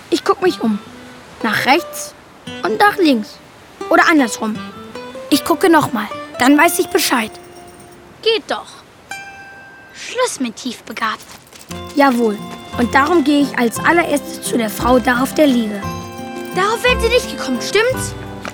Ich gucke mich um. Nach rechts und nach links. Oder andersrum. Ich gucke nochmal. Dann weiß ich Bescheid. Geht doch. Schluss mit tiefbegabt. Jawohl. Und darum gehe ich als allererstes zu der Frau da auf der Liege. Darauf wären Sie nicht gekommen, stimmt's?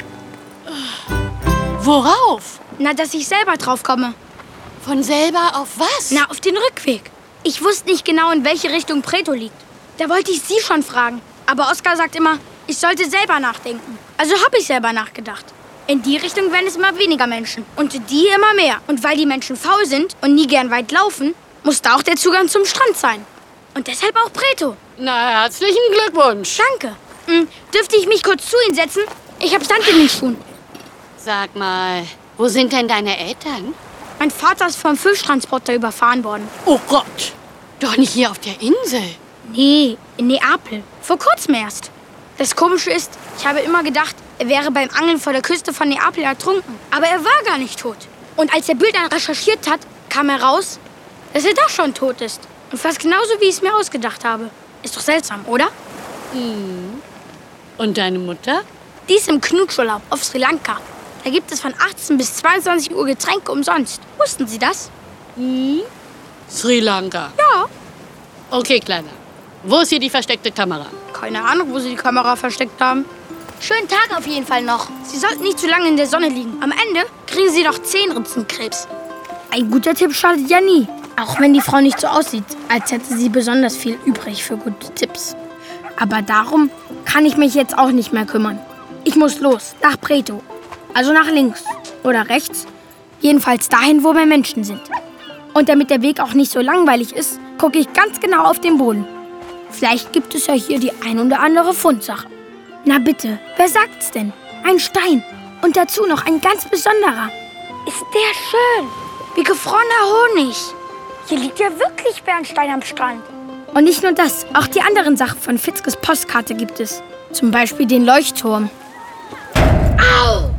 Worauf? Na, dass ich selber drauf komme. Von selber auf was? Na, auf den Rückweg. Ich wusste nicht genau, in welche Richtung Preto liegt. Da wollte ich Sie schon fragen. Aber Oskar sagt immer, ich sollte selber nachdenken. Also habe ich selber nachgedacht. In die Richtung werden es immer weniger Menschen und die immer mehr. Und weil die Menschen faul sind und nie gern weit laufen, muss da auch der Zugang zum Strand sein. Und deshalb auch Preto. Na, herzlichen Glückwunsch. Danke. Dürfte ich mich kurz zu Ihnen setzen? Ich habe Sand in den Schuhen. Sag mal, wo sind denn deine Eltern? Mein Vater ist vom Fischtransporter überfahren worden. Oh Gott, doch nicht hier auf der Insel. Nee, in Neapel. Vor kurzem erst. Das Komische ist, ich habe immer gedacht, er wäre beim Angeln vor der Küste von Neapel ertrunken. Aber er war gar nicht tot. Und als der Bild dann recherchiert hat, kam heraus, dass er doch schon tot ist. Und fast genauso, wie ich es mir ausgedacht habe. Ist doch seltsam, oder? Und deine Mutter? Die ist im Knutschurlaub auf Sri Lanka. Da gibt es von 18 bis 22 Uhr Getränke umsonst. Wussten Sie das? Sri Lanka. Ja. Okay, Kleiner. Wo ist hier die versteckte Kamera? Keine Ahnung, wo Sie die Kamera versteckt haben. Schönen Tag auf jeden Fall noch. Sie sollten nicht zu lange in der Sonne liegen. Am Ende kriegen Sie doch Zehenritzenkrebs. Ein guter Tipp schadet ja nie. Auch wenn die Frau nicht so aussieht, als hätte sie besonders viel übrig für gute Tipps. Aber darum kann ich mich jetzt auch nicht mehr kümmern. Ich muss los, nach Preto. Also nach links oder rechts. Jedenfalls dahin, wo mehr Menschen sind. Und damit der Weg auch nicht so langweilig ist, gucke ich ganz genau auf den Boden. Vielleicht gibt es ja hier die ein oder andere Fundsache. Na bitte, wer sagt's denn? Ein Stein. Und dazu noch ein ganz besonderer. Ist der schön. Wie gefrorener Honig. Hier liegt ja wirklich Bernstein am Strand. Und nicht nur das, auch die anderen Sachen von Fitzkes Postkarte gibt es. Zum Beispiel den Leuchtturm. Au!